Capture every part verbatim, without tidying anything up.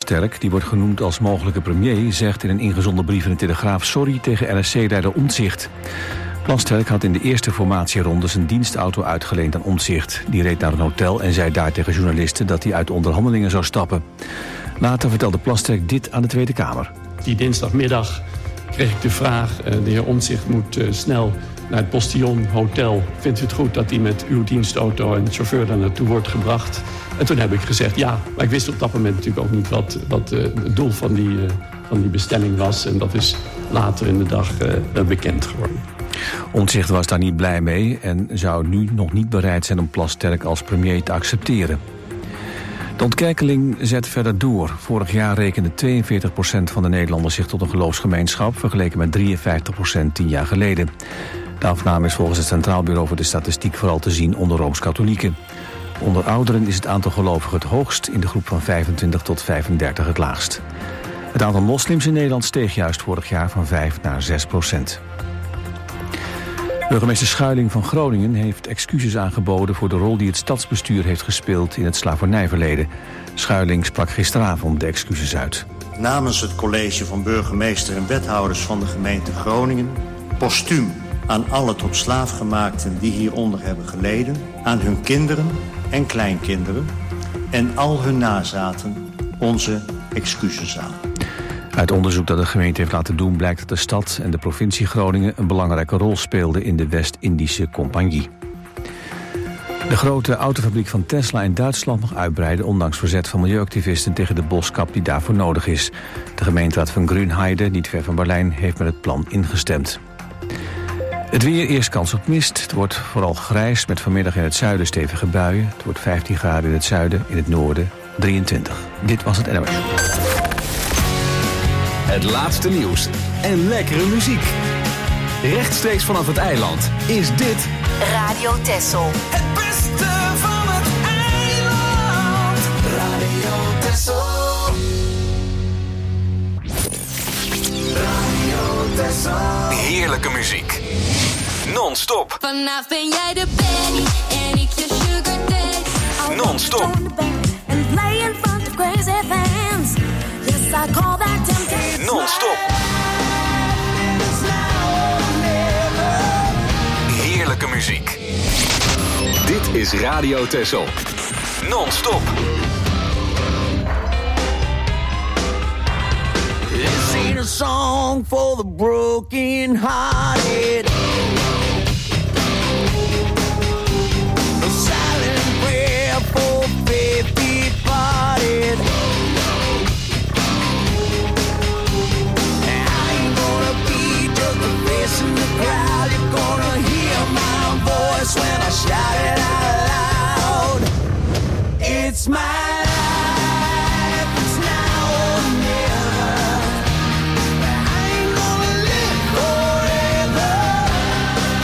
Plasterk, die wordt genoemd als mogelijke premier, zegt in een ingezonden brief in de Telegraaf sorry tegen N S C-leider Omtzigt. Plasterk had in de eerste formatieronde zijn dienstauto uitgeleend aan Omtzigt. Die reed naar een hotel en zei daar tegen journalisten dat hij uit de onderhandelingen zou stappen. Later vertelde Plasterk dit aan de Tweede Kamer. Die dinsdagmiddag kreeg ik de vraag, uh, de heer Omtzigt moet uh, snel naar het Postillon Hotel. Vindt u het goed dat hij met uw dienstauto en chauffeur daar naartoe wordt gebracht? En toen heb ik gezegd ja, maar ik wist op dat moment natuurlijk ook niet wat, wat uh, het doel van die, uh, van die bestelling was. En dat is later in de dag uh, bekend geworden. Omtzigt was daar niet blij mee en zou nu nog niet bereid zijn om Plasterk als premier te accepteren. De ontkerkeling zet verder door. Vorig jaar rekende tweeënveertig procent van de Nederlanders zich tot een geloofsgemeenschap, vergeleken met drieënvijftig procent tien jaar geleden. De afname is volgens het Centraal Bureau voor de Statistiek vooral te zien onder Rooms-Katholieken. Onder ouderen is het aantal gelovigen het hoogst, in de groep van vijfentwintig tot vijfendertig het laagst. Het aantal moslims in Nederland steeg juist vorig jaar van vijf naar zes procent. Burgemeester Schuiling van Groningen heeft excuses aangeboden voor de rol die het stadsbestuur heeft gespeeld in het slavernijverleden. Schuiling sprak gisteravond de excuses uit. Namens het college van burgemeester en wethouders van de gemeente Groningen, postuum aan alle tot slaafgemaakten die hieronder hebben geleden, aan hun kinderen en kleinkinderen en al hun nazaten onze excuses aan. Uit onderzoek dat de gemeente heeft laten doen blijkt dat de stad en de provincie Groningen een belangrijke rol speelden in de West-Indische Compagnie. De grote autofabriek van Tesla in Duitsland mag uitbreiden, ondanks verzet van milieuactivisten tegen de boskap die daarvoor nodig is. De gemeenteraad van Grünheide, niet ver van Berlijn, heeft met het plan ingestemd. Het weer, eerst kans op mist. Het wordt vooral grijs met vanmiddag in het zuiden stevige buien. Het wordt vijftien graden in het zuiden, in het noorden drieëntwintig. Dit was het N O S. Het laatste nieuws en lekkere muziek. Rechtstreeks vanaf het eiland is dit Radio Texel. Het beste van het eiland. Radio Texel. Radio Texel. heerlijke muziek. Non-stop. Vanavond ben jij de baddie en ik je sugar daddy. Non-stop. Non-stop. Heerlijke muziek. Dit is Radio Texel. Non-stop. This ain't a song for the broken hearted. A silent prayer for faith departed. I ain't gonna be just a face in the crowd. You're gonna hear my voice when I shout it out loud. It's my life, it's now or never. I ain't gonna live forever.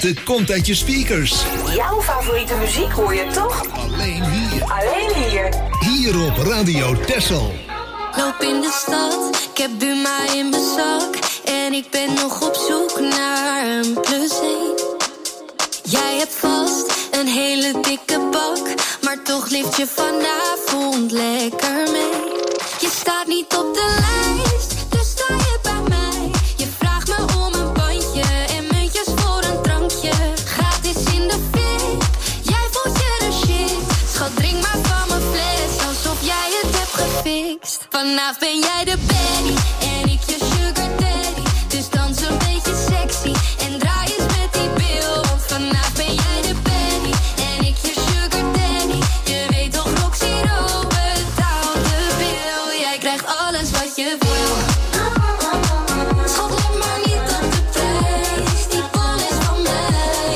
warmte komt uit je speakers. Jouw favoriete muziek hoor je toch? Alleen hier. Alleen hier. Hier op Radio Texel. Loop in de stad, ik heb Buma in mijn zak. En ik ben nog op zoek naar een plus één. Jij hebt vast een hele dikke bak, maar toch lift je vanavond lekker mee. Je staat niet op de lijst, dus sta je bij mij. Je vraagt me om een bandje en muntjes voor een drankje. Gratis in de fit, jij voelt je de shit. Schat, drink maar van mijn fles, alsof jij het hebt gefixt. Vanavond ben jij de baddie en ik je sugar daddy. Dus dans een beetje sexy en draai eens met die bil. Want vanavond ben jij de baddie en ik je sugar daddy. Je weet toch, Roxy Rowe betaalt de bil. Jij krijgt alles wat je wil. Schat, let maar niet op de prijs, die bon is van mij.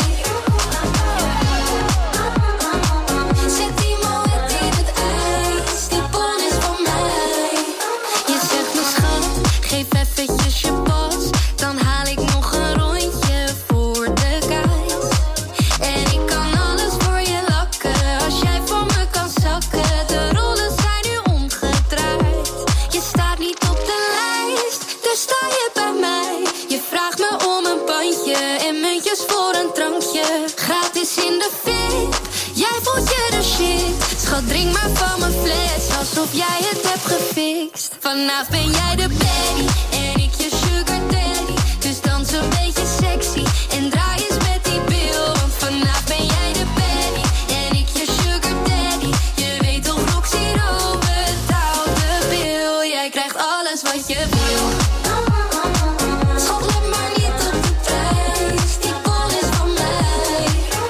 Zet die moed in het ijs, die bon is van mij. Je zegt me schat, geef eventjes je pas, dan haal ik nog een rondje voor de guys. En ik kan alles voor je lakken, als jij voor me kan zakken. De rollen zijn nu omgedraaid. Je staat niet op de lijst, dus sta je bij mij. Je vraagt me om een bandje en muntjes voor een drankje. Gratis in de fit, jij voelt je de shit. Schat, drink maar van mijn fles, alsof jij het hebt gefixt. Vanavond ben jij de baddie en ik je sugar daddy. Dus dans een beetje sexy en draai eens met die bil. Want vanavond ben jij de baddie en ik je sugar daddy. Je weet toch, Roxy Rowe betaalt de bil. Jij krijgt alles wat je wil. Schat, let maar niet op de prijs, die bon is van mij.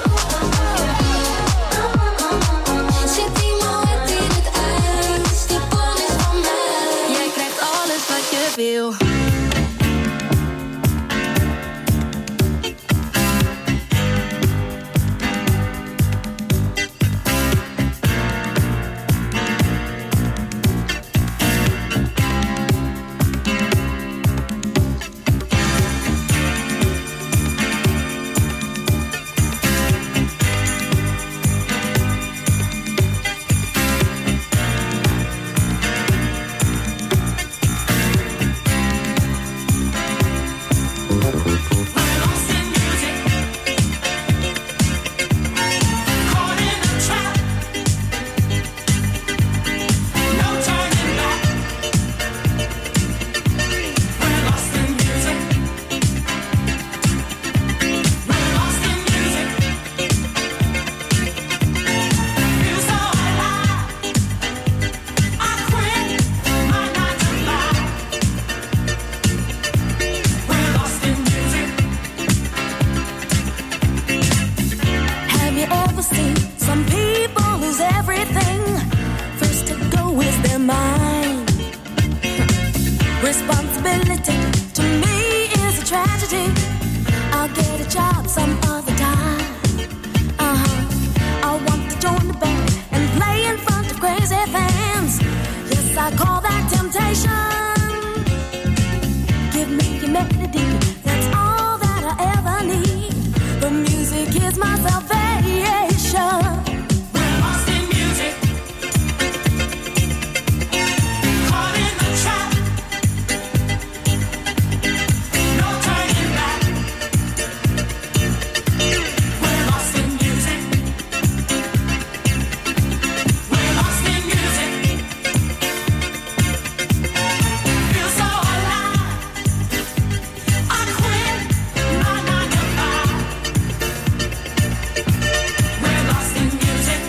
Zet die moed in het ijs, die bon is van mij. Jij krijgt alles wat je wil. Have you ever seen some people lose everything? First to go is their mind. Responsibility to me is a tragedy. I'll get a job some other time. Uh-huh. I want to join the band and play in front of crazy fans. Yes, I call that temptation. Give me your melody, that's all that I ever need. The music is my salvation. We're lost in music, caught in the trap. No turning back. We're lost in music. We're lost in music. Feel so alive. I quit my nine to five. We're lost in music.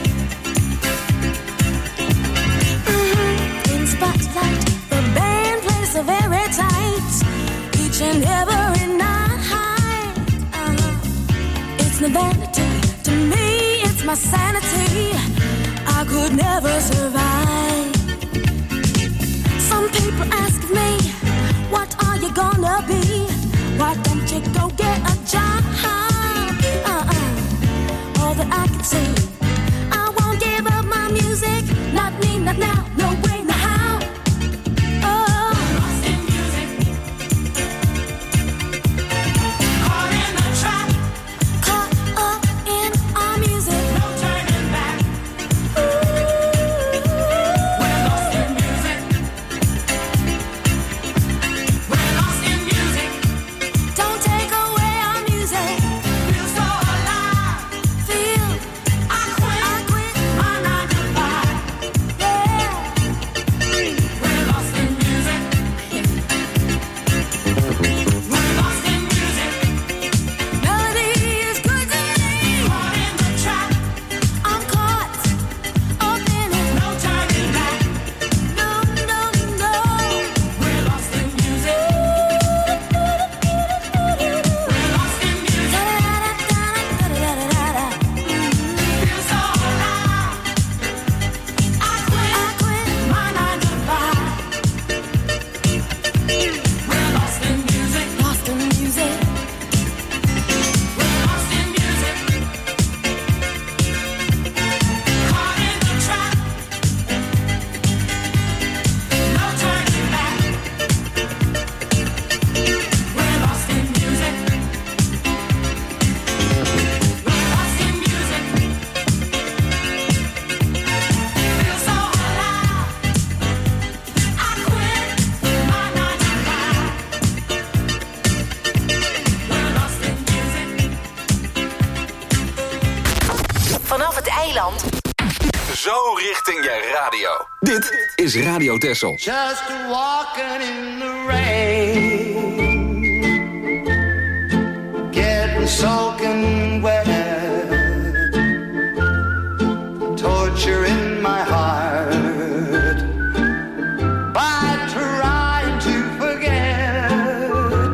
Mm-hmm. In spotlight, the band plays so very tight. Each and every night. Uh-huh. It's no vanity. To me, it's my sanity. I could never survive. Some people ask me, what are you gonna be? Why don't you go get a job? Uh-uh. All that I can say, I won't give up my music. Not me, not now, no way, no how. Oh, Lost in music, caught in the trap. richting je radio. Dit is Radio Texel. Just walking in the rain, getting soaking wet, torture in my heart by trying to forget.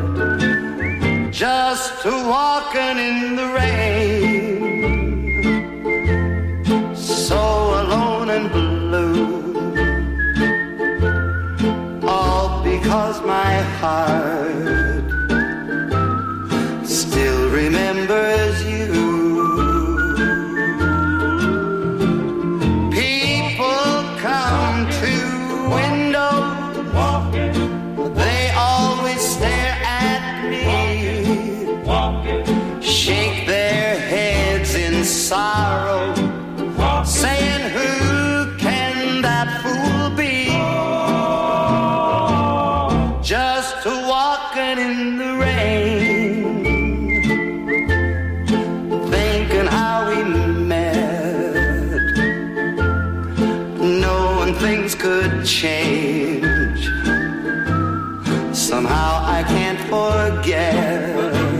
Just walking in the rain, so alone and blue, all because my heart still remembers you. People come to windows, they always stare at me, shake their heads in sorrow, saying, who can that fool be? Just walking in the rain, thinking how we met, knowing things could change. Somehow I can't forget.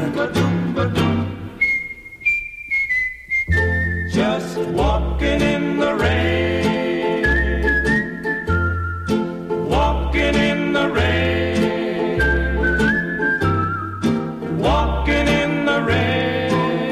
Just walking in the rain, walking in the rain, walking in the rain,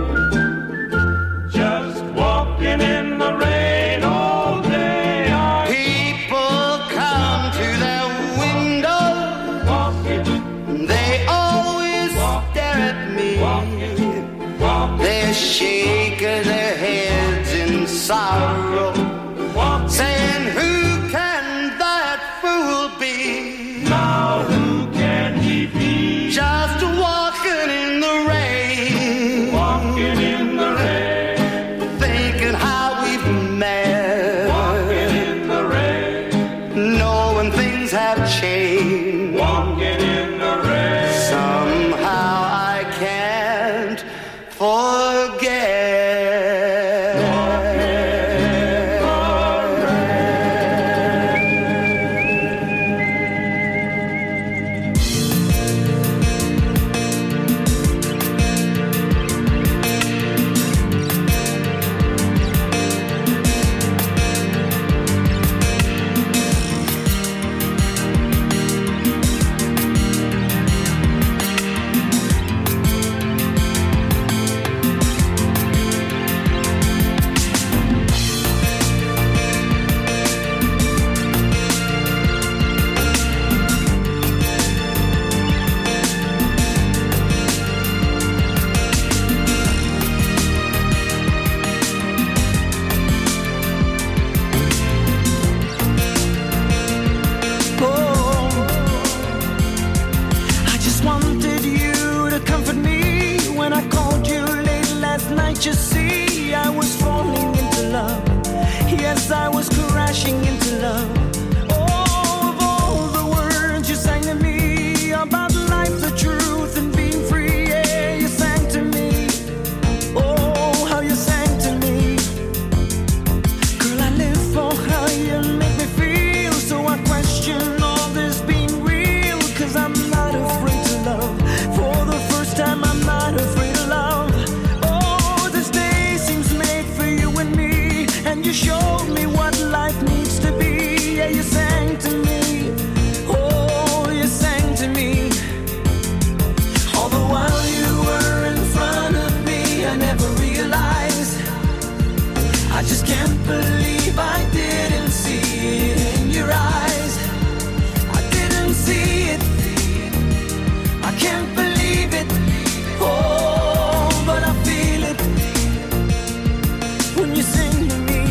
just walking in the rain all day. I People come to their window, walking, they always stare at me, they're shaking their heads in sorrow, saying, who can that fool be? now who can he be? Just walking in the rain, Walking in the rain, thinking how we've met, walking in the rain, knowing things have changed. walking in the rain. Somehow I can't forget. I just wanted you to comfort me when I called you late last night. You see, I was falling into love. Yes, I was crashing into love. Oh, of all the words you sang to me about life, the truth, and being free, yeah, you sang to me. Oh, how you sang to me. Girl, I live for how you make me feel, so I question all this being real, 'cause I'm not afraid to love. For the first time, I'm not afraid of love. Oh, this day seems made for you and me, and you showed me what life needs to be. Yeah, you sang to me. Oh, you sang to me. All the while you were in front of me, I never realized. I just can't believe I didn't see it in your eyes. I didn't see it. I can't believe it. Oh, but I feel it when you sing to me.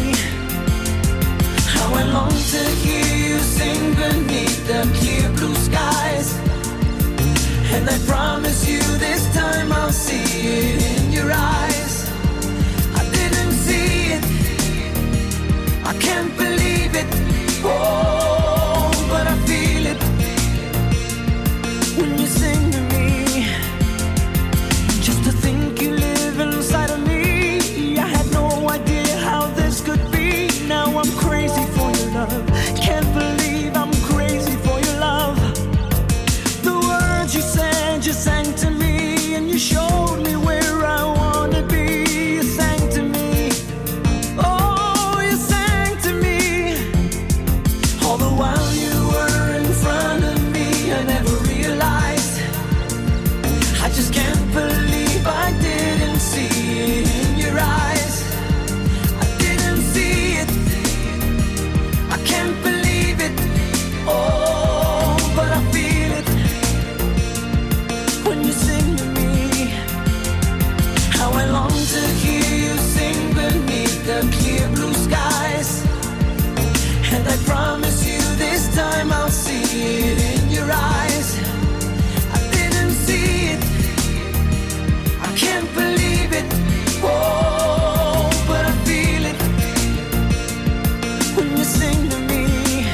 How I long to hear you sing beneath the clear blue skies. And I promise you this time I'll see it in your eyes. I didn't see it. I can't believe it. Oh, but I feel it when you sing to me. Just to think you live inside of me, I had no idea how this could be. Now just can't believe I didn't see it in your eyes. I didn't see it. I can't believe it. Oh, but I feel it when you sing to me. How I long to hear you sing beneath the clear blue skies. And I promise you this time I'll see it in your eyes. I didn't see it. I can't believe it. Oh, but I feel it when you sing to me.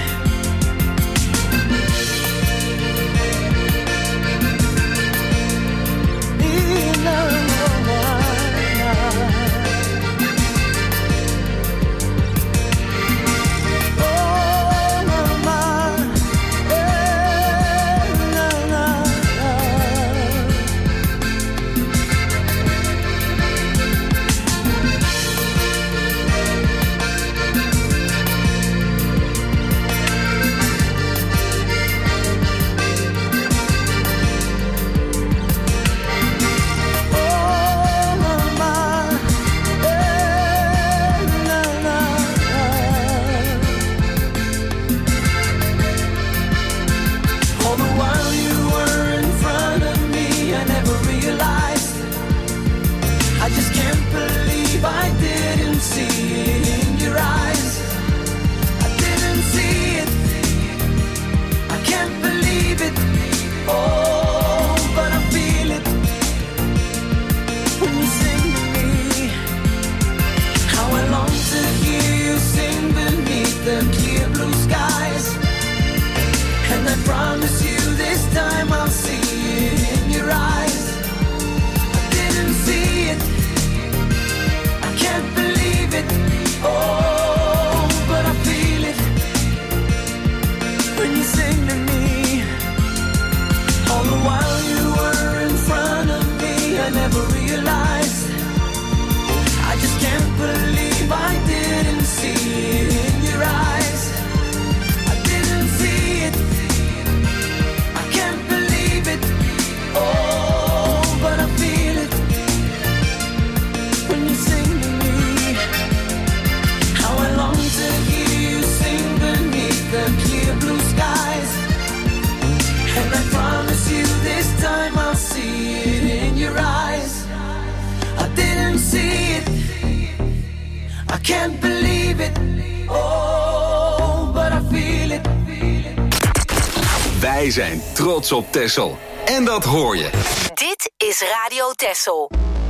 Wij zijn trots op Texel. En dat hoor je. Dit is Radio Texel.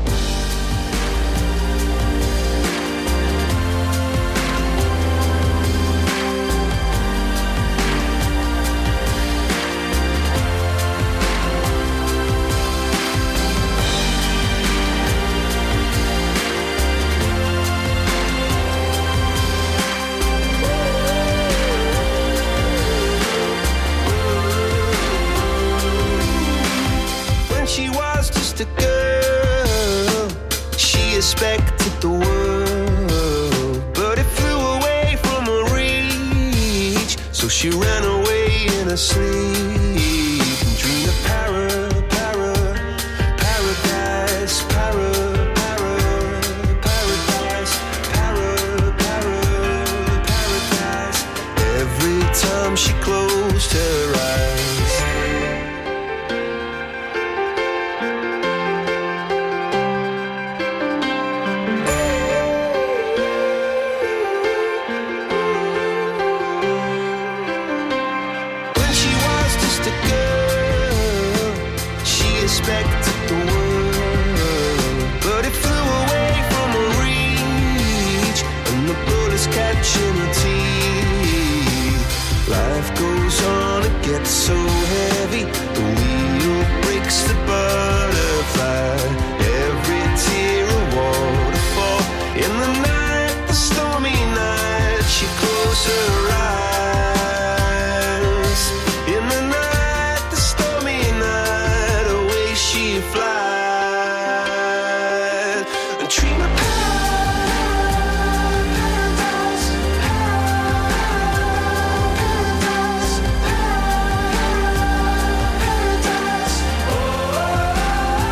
She was just a girl, she expected the world, but it flew away from her reach, so she ran away in her sleep and dreamed of para, para, paradise, para, para, paradise, para, para, paradise. Every time she closed her eyes, expected the world, but it flew away from her reach, and the bullets catching her teeth. Life goes on, it gets so heavy, the wheel breaks the butterfly. Every tear a waterfall. In the night, the stormy night, she closed her eyes. In the night, the stormy night, away she flies and dream of paradise, paradise, paradise. Oh,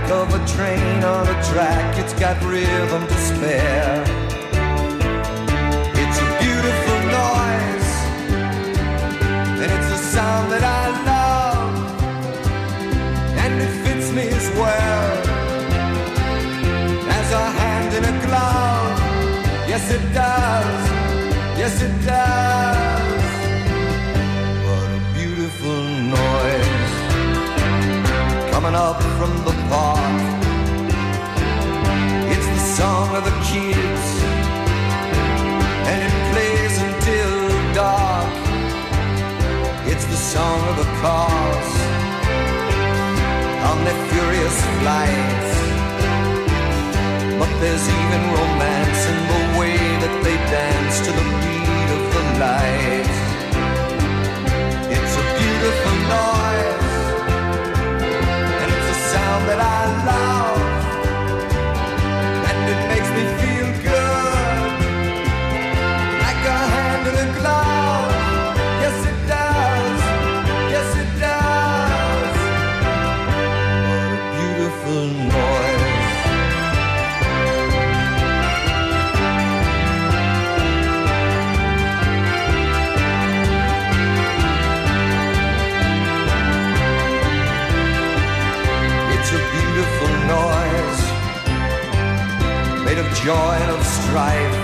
back of a train on a track. It's got rhythm to spare. It's a beautiful noise, and it's a sound that I love, and it fits me as well as a hand in a glove. Yes, it does. Yes, it does. What a beautiful noise coming up from the park. It's the song of the kids, and it plays until dark. It's the song of the cars on their furious flights. But there's even romance in the way that they dance to the beat of the light. It's a beautiful noise, and it's a sound that I love, and it makes me feel good, like a hand in a glove. Yes, it does. Yes, it does. What a beautiful noise. Noise made of joy and of strife,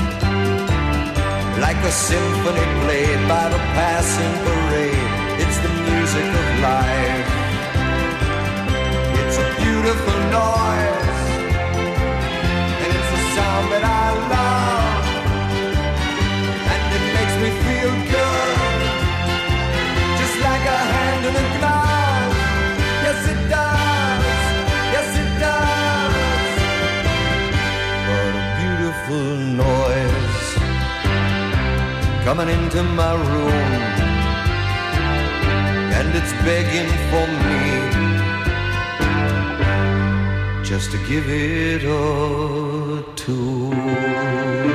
like a symphony played by the passing parade. It's the music of life. It's a beautiful noise, and it's a sound that I love, and it makes me feel good, just like a hand in a glove. Yes, it does. Yes, it does. What a beautiful noise coming into my room, and it's begging for me just to give it a tune.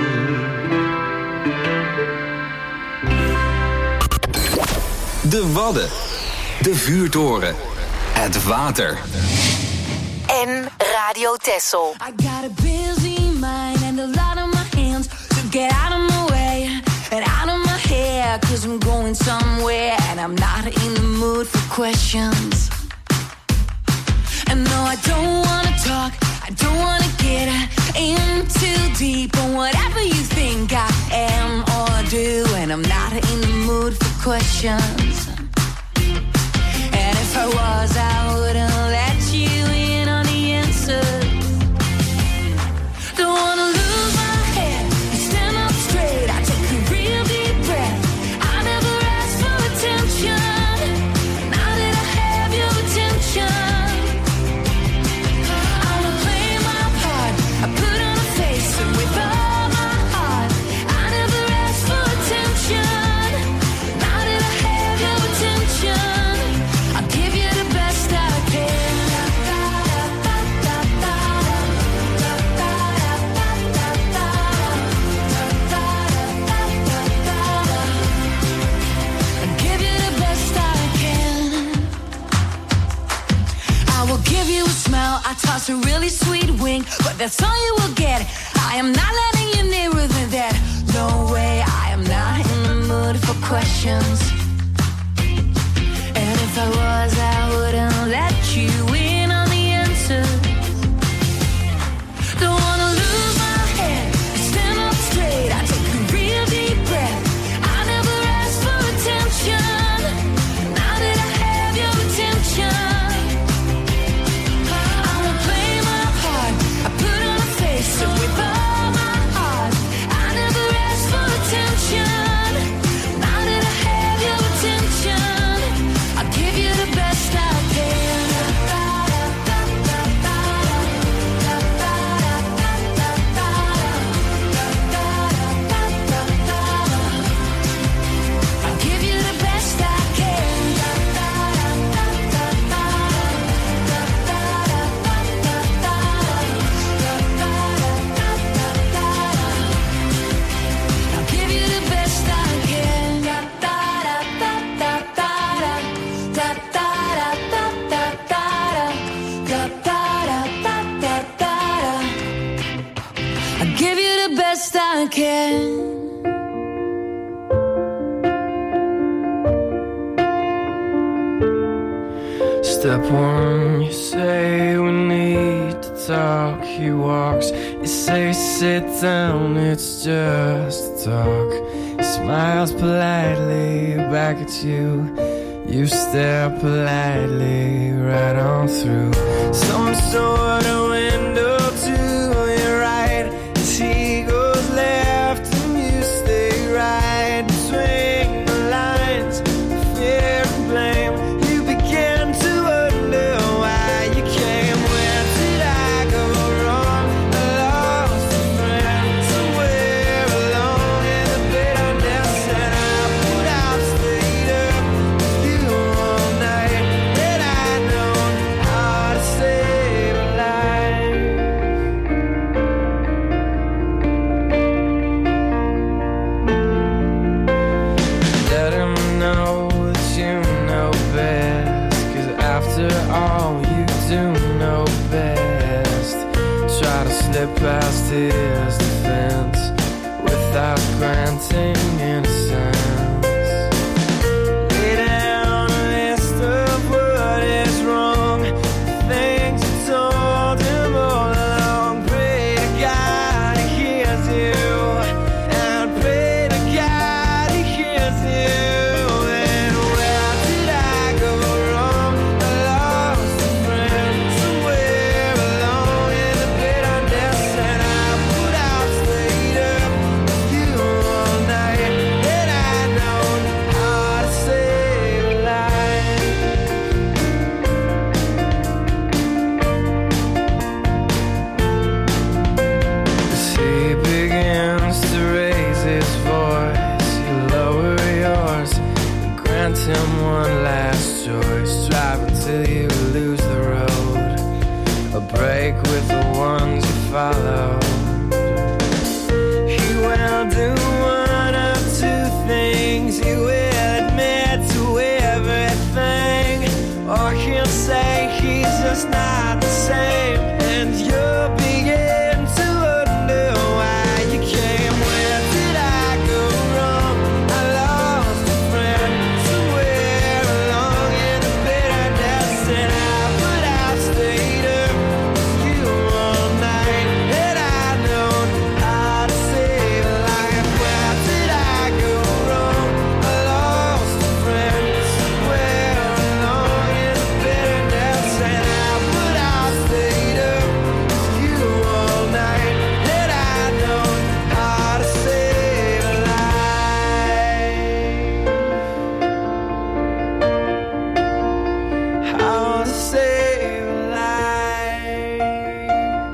De Wadden, de vuurtoren, het water. En Radio Texel. I got a busy mind and a lot on my hands, so get out of my way and out of my hair, cause I'm going somewhere and I'm not in the mood for questions. And no, I don't wanna talk, I don't wanna get in too deep on whatever you think I am or do, and I'm not in the mood for questions. And if I was, I wouldn't let you in on the answer. Don't wanna lose my head, stand up straight, I take a real deep breath. I never asked for attention, now that I have your attention. I'ma play my part, I put on a face, and with all my heart, I never asked for attention, now that I have your attention. I'll give you the best I can. Give you a smell, I toss a really sweet wink, but that's all you will get. I am not letting you nearer than that. No way, I am not in the mood for questions. And if I was, I wouldn't let you in on the answer. Don't wanna lose my head, stand up straight, I take a real deep breath. I never asked for attention, now that I have your attention. So with all my heart, I never asked for attention, now that I have your attention, I'll give you the best I can. best I can. Step one, you say we need to talk. He walks, you say sit down, it's just talk. He smiles politely back at you. You stare politely right on through some sort of window to your right. As he goes left and you stay right between the lines of fear and blame. You begin to wonder why you came. Where did I go wrong? I lost a friend somewhere alone in the bitterness, and I put out, stayed up with you all night. That I know how to save a life. Let him know that you know best, 'cause after all you do know best. Try to slip past his defense without granting innocence. Lay down a list of what is wrong, the things you told him all along. Pray to God he hears you, and pray to God he hears you. And where did I go wrong? I lost a friend somewhere alone in the bitterness, and I put out, stayed up with you all night. And I know how to save a life. As he begins to raise his voice, you lower yours, grant him one last choice. Drive until you lose the road, a break with the ones you follow. He will do one of two things. He will admit to everything, or he'll say he's just not the same, and you'll begin to wonder why you came. Where did I go wrong? I lost a friend somewhere along in the bitterness, and I put out, stayed up with you all night. And I know how to save a life. Where did I go wrong? I lost a friend somewhere along in the bitterness, and I put out, stayed up with you all night. And I know how to save a life. How to save a life.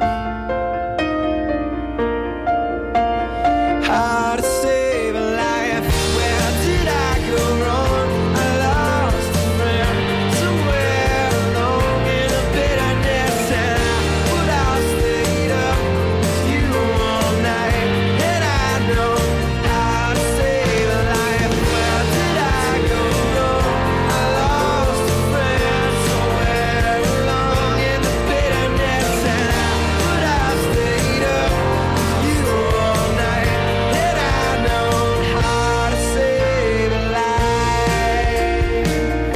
How to save a life. Where did I go wrong? I lost a friend somewhere along in the bitterness, and I put out, stayed up with you all night. And I know how to save a life. Where did I go wrong? I lost a friend somewhere along in the bitterness, and I put out, stayed up with you all night. And I know how to save a life.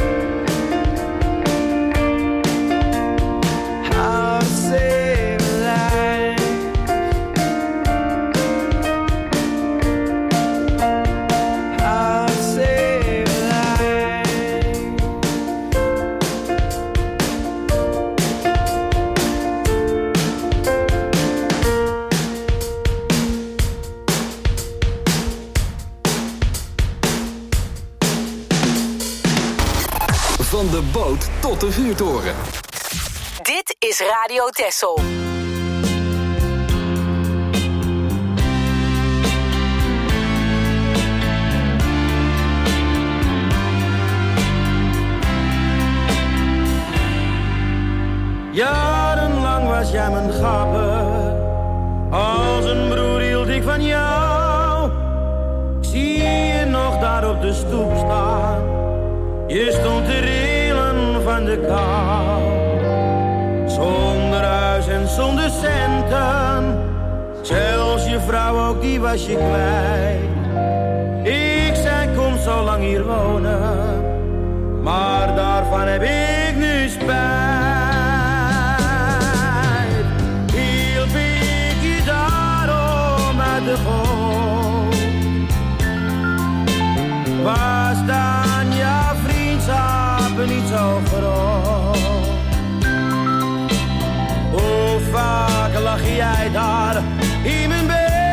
How to save a life. How to save a life. Van de boot tot de vuurtoren. Dit is Radio Texel. Jarenlang was jij mijn gabber, als een broer hield ik van jou. Ik zie je nog daar op de stoep staan, je stond te rillen van de kou. Zonder huis en zonder centen, zelfs je je vrouw ook, die was je kwijt. Ik zei, kom zo lang hier wonen, maar daarvan heb ik nu spijt. Hielp ik je daarom uit de goot? Was dan jouw vriendschap niet zo groot? Hoe vaak lag jij daar in mijn bed?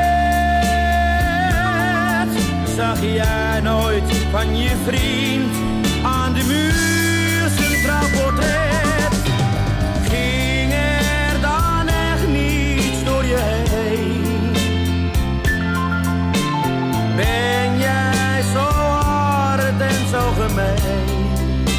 Zag jij nooit van je vriend aan de muur zijn trouwportret? Ging er dan echt niets door je heen? Ben jij zo hard en zo gemeen?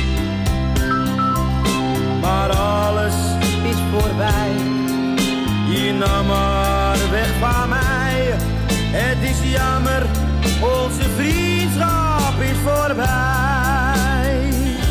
Maar alles is voorbij, je nam maar weg van mij. Het is jammer, onze vriendschap is voorbij.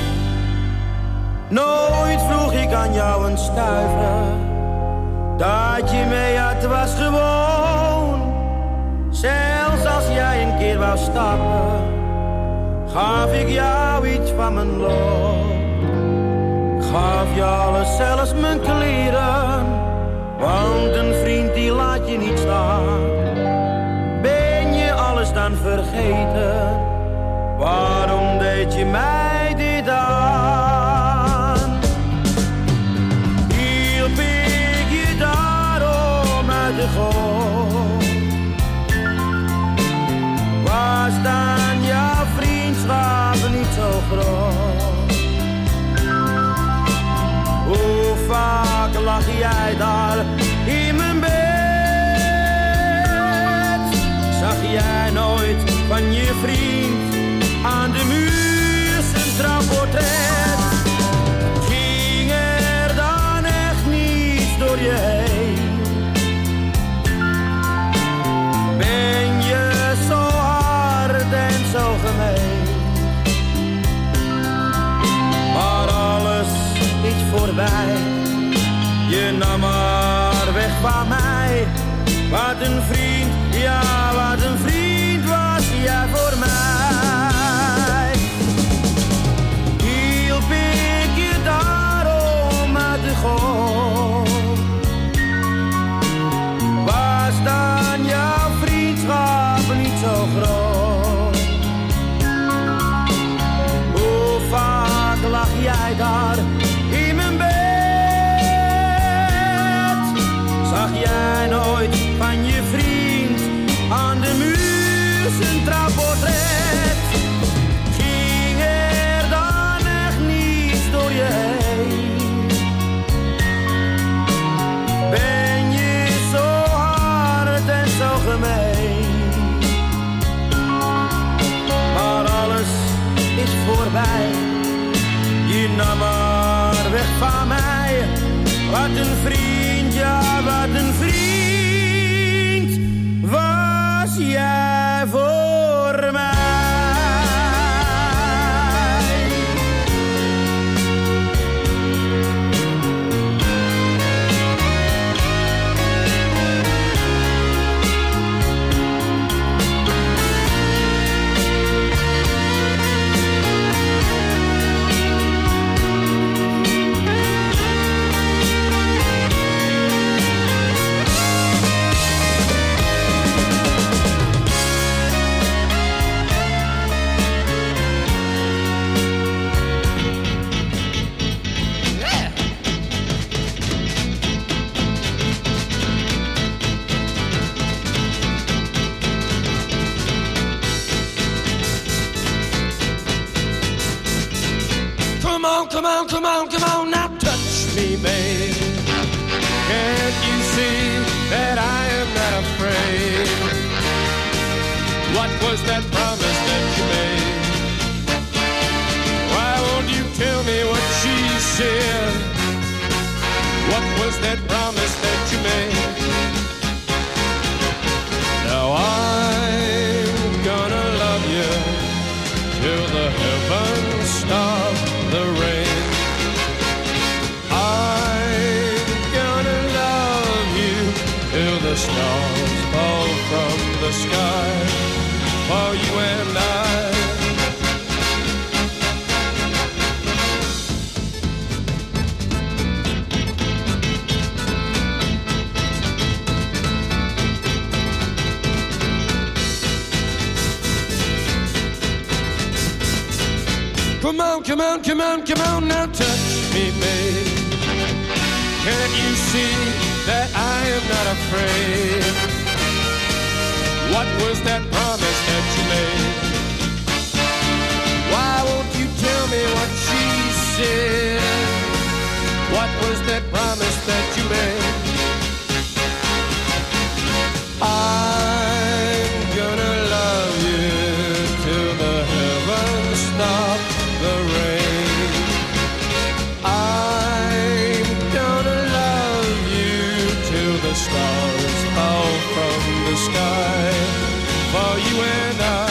Nooit vroeg ik aan jou een stuiver, dat je mee had was gewoon. Zelfs als jij een keer wou stappen, gaf ik jou iets van mijn loon. Gaf je alles, zelfs mijn kleren, want een vriend die laat je niet staan. Ben je alles dan vergeten? Waarom deed je mij dit aan? Hielp ik je daarom uit de goot? Was dan jouw vriendschap niet zo groot? Hoe vaak lag jij daar in mijn bed? Zag jij nooit van je vriend aan de muur zijn trouwportret? Ging er dan echt niets door je heen? Ben je zo hard en zo gemeen? Maar alles is voorbij, je nam maar weg van mij. Wat een vriend, ja wat een vriend was jij voor mij. Hielp ik je daarom uit de goot? Was dan jouw vriendschap niet zo groot? Hoe vaak lag jij daar in mijn bed? Zag jij nooit van je vriend aan de muur zijn trouwportret? Ging er dan echt niets door je heen? Ben je zo hard en zo gemeen? Maar alles is voorbij, je nam maar weg van mij. Wat een vriend, ja wat een vriend was jij voor mij. Come on, come on, come on, now touch me, babe. Can't you see that I am not afraid? What was that promise that you made? Why won't you tell me what she said? What was that promise that you made? Now I'm gonna love you till the heavens stop the rain. I'm gonna love you till the stars fall from the sky for you and I. Come on, come on, come on, come on, now touch me, babe. Can't you see that I am not afraid? What was that promise that you made? Why won't you tell me what she said? What was that promise that you made? I'm gonna love you till the heavens stop the rain. I'm gonna love you till the stars fall from the sky for you and I.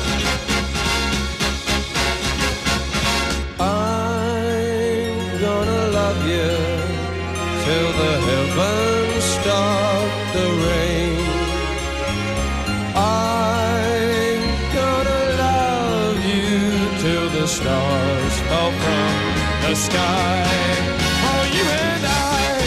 I'm gonna love you till the heavens stop the rain. I'm gonna love you till the stars fall from the sky for you and I.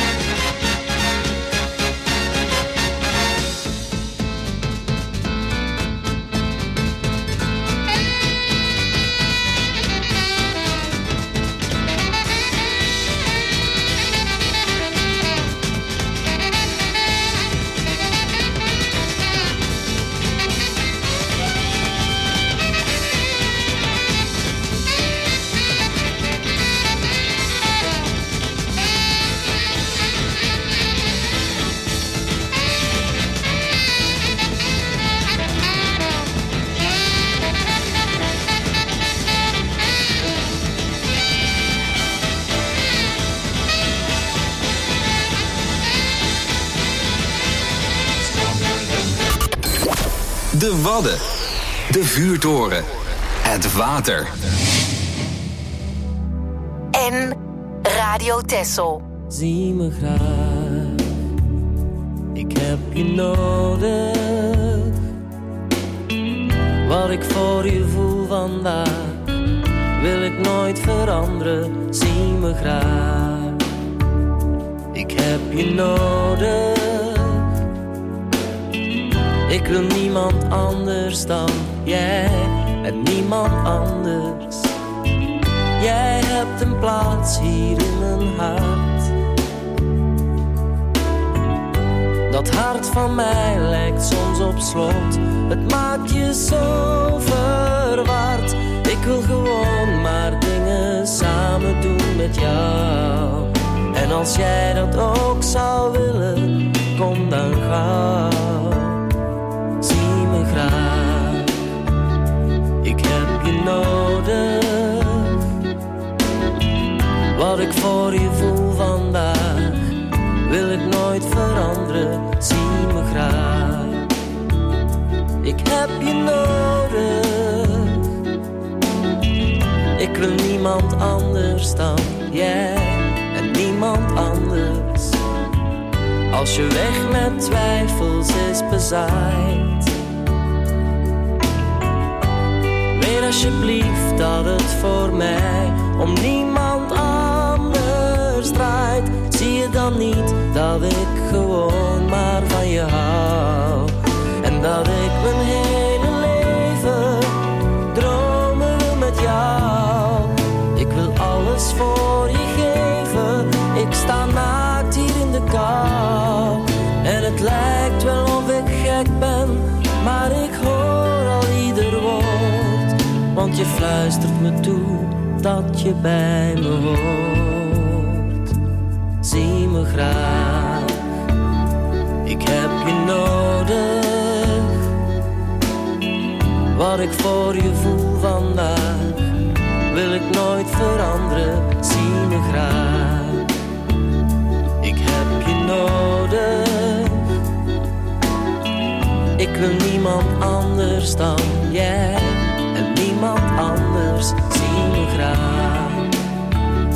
De Wadden. De vuurtoren. Het water. En Radio Texel. Zie me graag. Ik heb je nodig. Wat ik voor je voel vandaag wil ik nooit veranderen. Zie me graag. Ik heb je nodig. Ik wil niemand anders dan jij en niemand anders. Jij hebt een plaats hier in mijn hart. Dat hart van mij lijkt soms op slot. Het maakt je zo verward. Ik wil gewoon maar dingen samen doen met jou. En als jij dat ook zou willen, kom dan gauw. Zie me graag, ik heb je nodig. Wat ik voor je voel vandaag wil ik nooit veranderen. Zie me graag, ik heb je nodig. Ik wil niemand anders dan jij en niemand anders. Als je weg met twijfels is bezaaid, weet alsjeblieft dat het voor mij om niemand anders draait. Zie je dan niet dat ik gewoon maar van je hou? En dat ik mijn hele leven dromen wil met jou. Ik wil alles voor je geven. Ik sta naakt hier in de kou. En het lijkt wel of ik gek ben, maar ik hoor al ieder woord. Want je fluistert me toe dat je bij me hoort. Zie me graag, ik heb je nodig. Wat ik voor je voel vandaag wil ik nooit veranderen. Zie me graag, ik heb je nodig. Ik wil niemand anders dan jij en niemand anders. Zie me graag,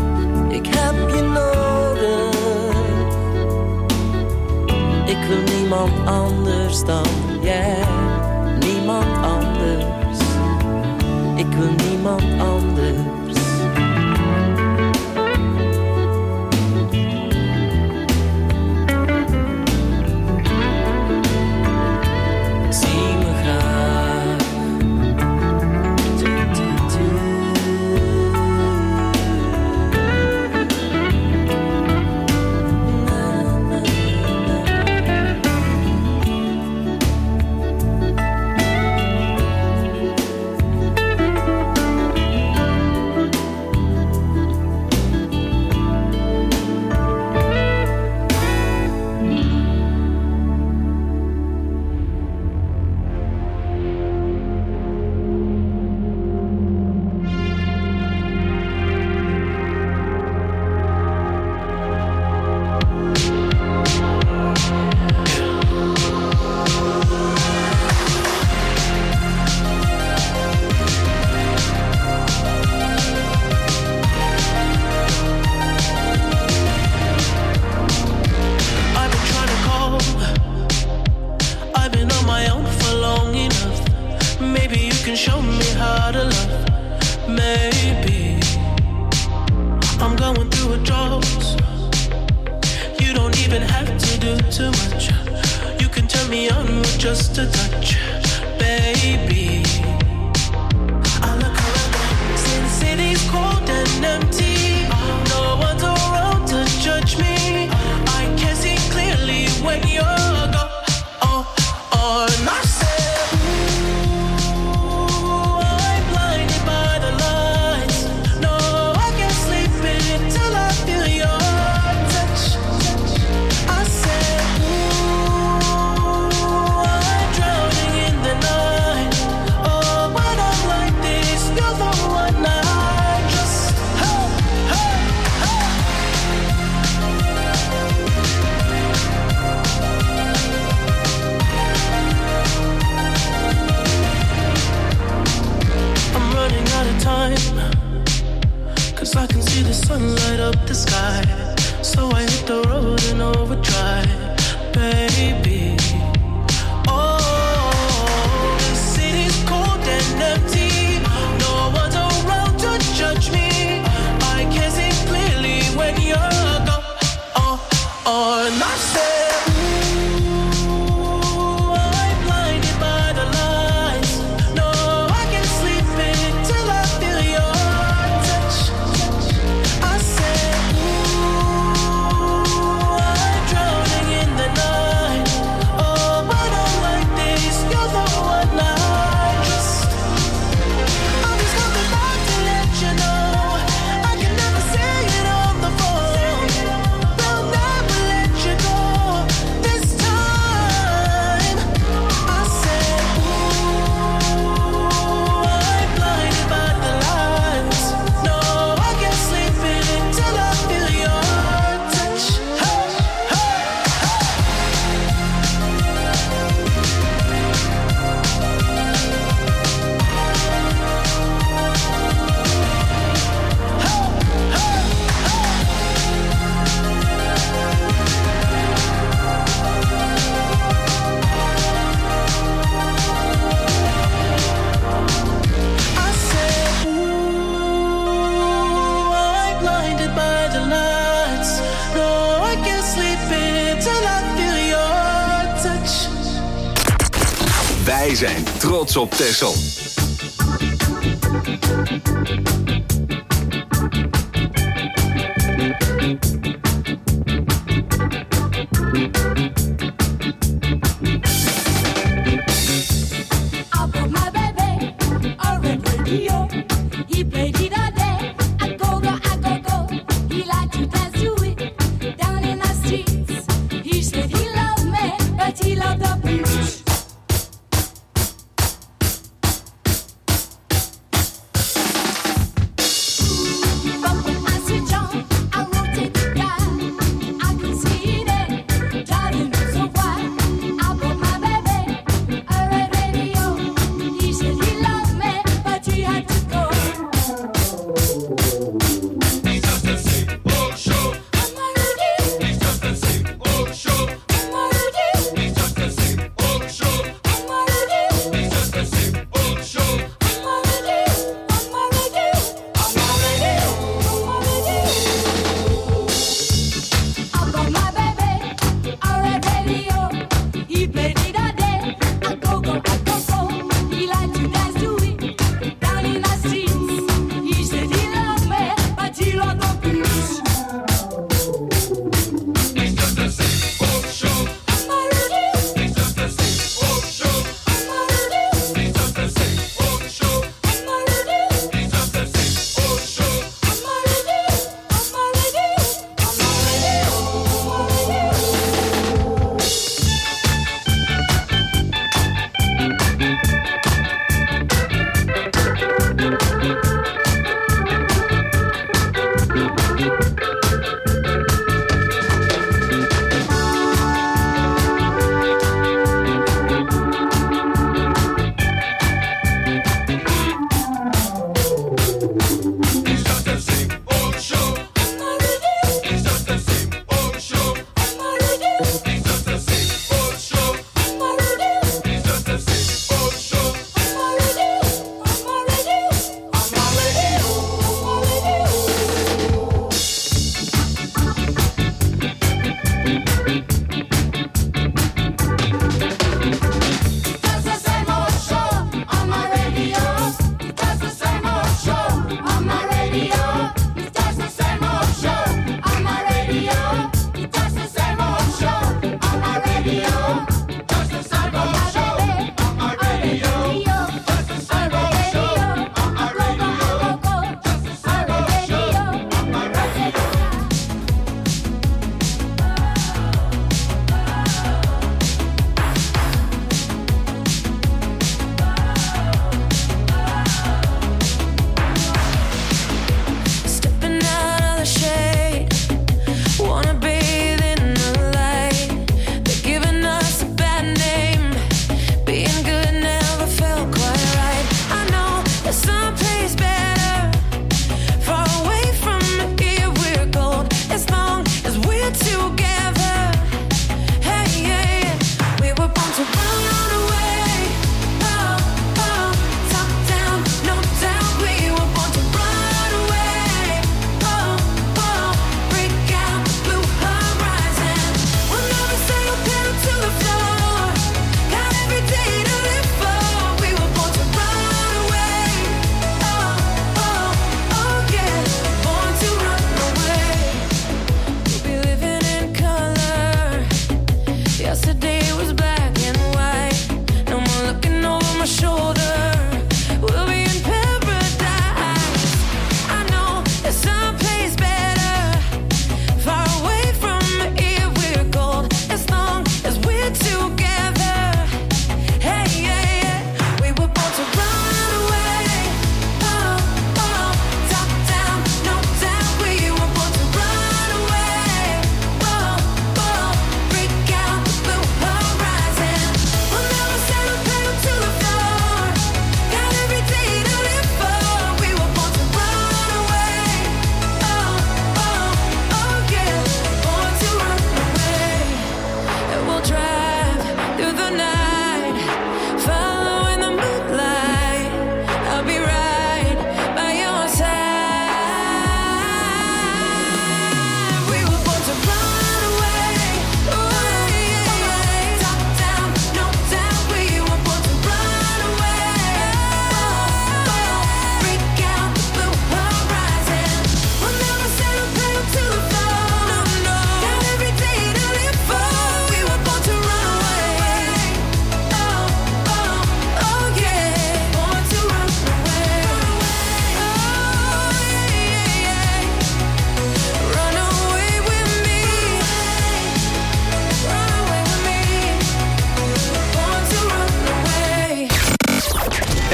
ik heb je nodig. Ik wil niemand niemand anders dan jij. Niemand anders. Ik wil niemand anders. Wij zijn trots op Texel. From when I switch on, I rotate the dial. I can see it.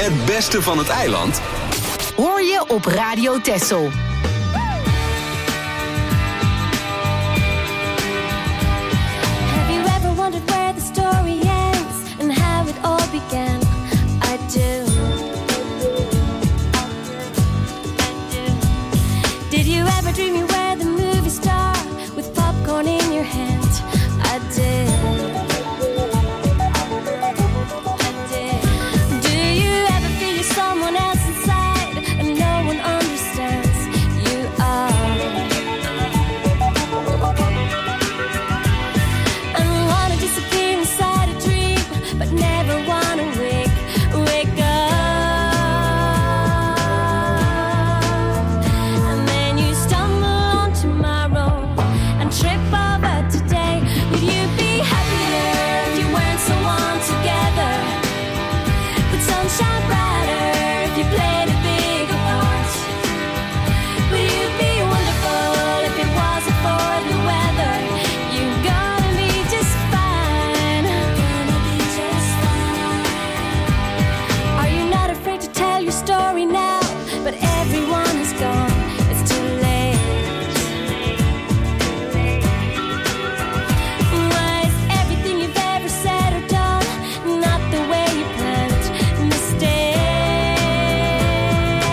Het beste van het eiland hoor je op Radio Texel. Have you ever wondered where the story ends and how it all began? I do. Did you ever dream you were the movie star with popcorn in your hand? I did. I did. Do you ever feel you're someone else inside and no one understands? You are. And wanna disappear inside a dream, but never wanna wake, wake up. And then you stumble on tomorrow and trip over today. Would you be happier if you weren't someone together? Would sunshine brighter if you played a bigger part? Would you be wonderful if it wasn't for the weather? You're gonna be just fine. Gonna be just fine. Are you not afraid to tell your story now? But everyone is gone. It's too late. Why is everything you've ever said or done not the way you planned? Mistake.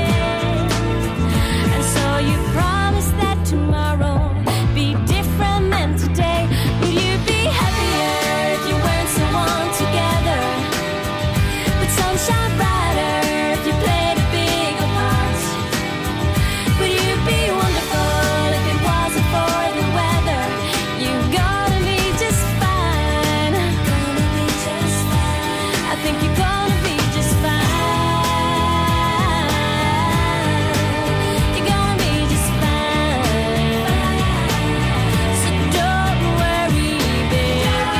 And so you promised that tomorrow be different than today. Would you be happier if you weren't someone together? Would sunshine brighter if you played a bigger part? Would you be wonderful if it wasn't for the weather? You're gonna be just fine. Gonna be just fine. I think you're gonna be just fine. You're gonna be just fine. So don't worry, baby.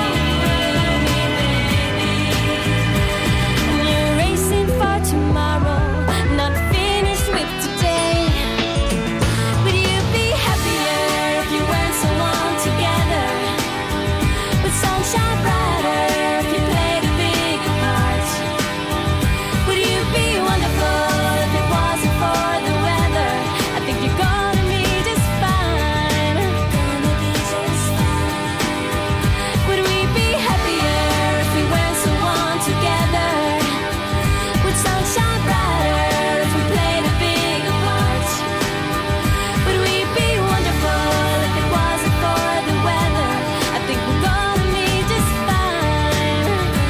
You're racing for tomorrow, not finished with today. Would you be happier if you weren't someone together? Would sunshine brighter if you played a bigger part? Would you be wonderful if it wasn't for the weather? I think you're gonna be just fine. Gonna be just fine. Would we be happier if we weren't someone together? Would sunshine brighter if we played a bigger part? Would we be wonderful if it wasn't for the weather? I think we're gonna be just fine.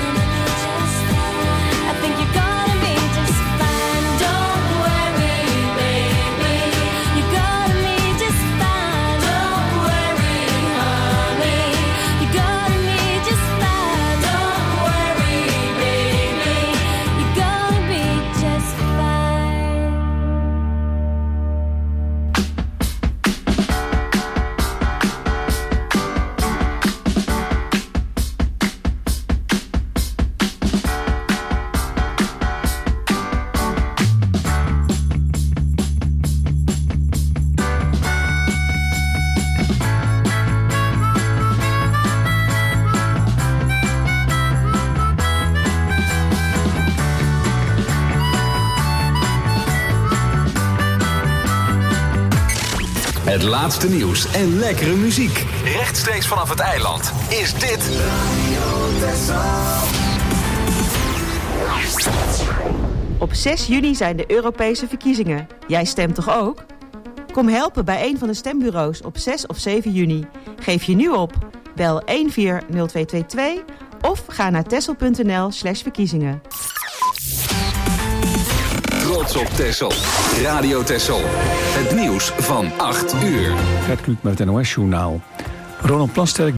I think you're gonna be just fine. Don't worry, baby. You're gonna be just fine. Don't worry, honey. You're gonna be just fine. Don't worry, baby. You're gonna be just fine. Het laatste nieuws en lekkere muziek. Rechtstreeks vanaf het eiland is dit Op zes juni zijn de Europese verkiezingen. Jij stemt toch ook? Kom helpen bij een van de stembureaus op zes of zeven juni. Geef je nu op. Bel een vier nul twee twee twee of ga naar tessel.nl slash verkiezingen. Trots op Texel. Radio Texel. Het nieuws van acht uur. Gert Kluk met het N O S-journaal. Ronald Plasterk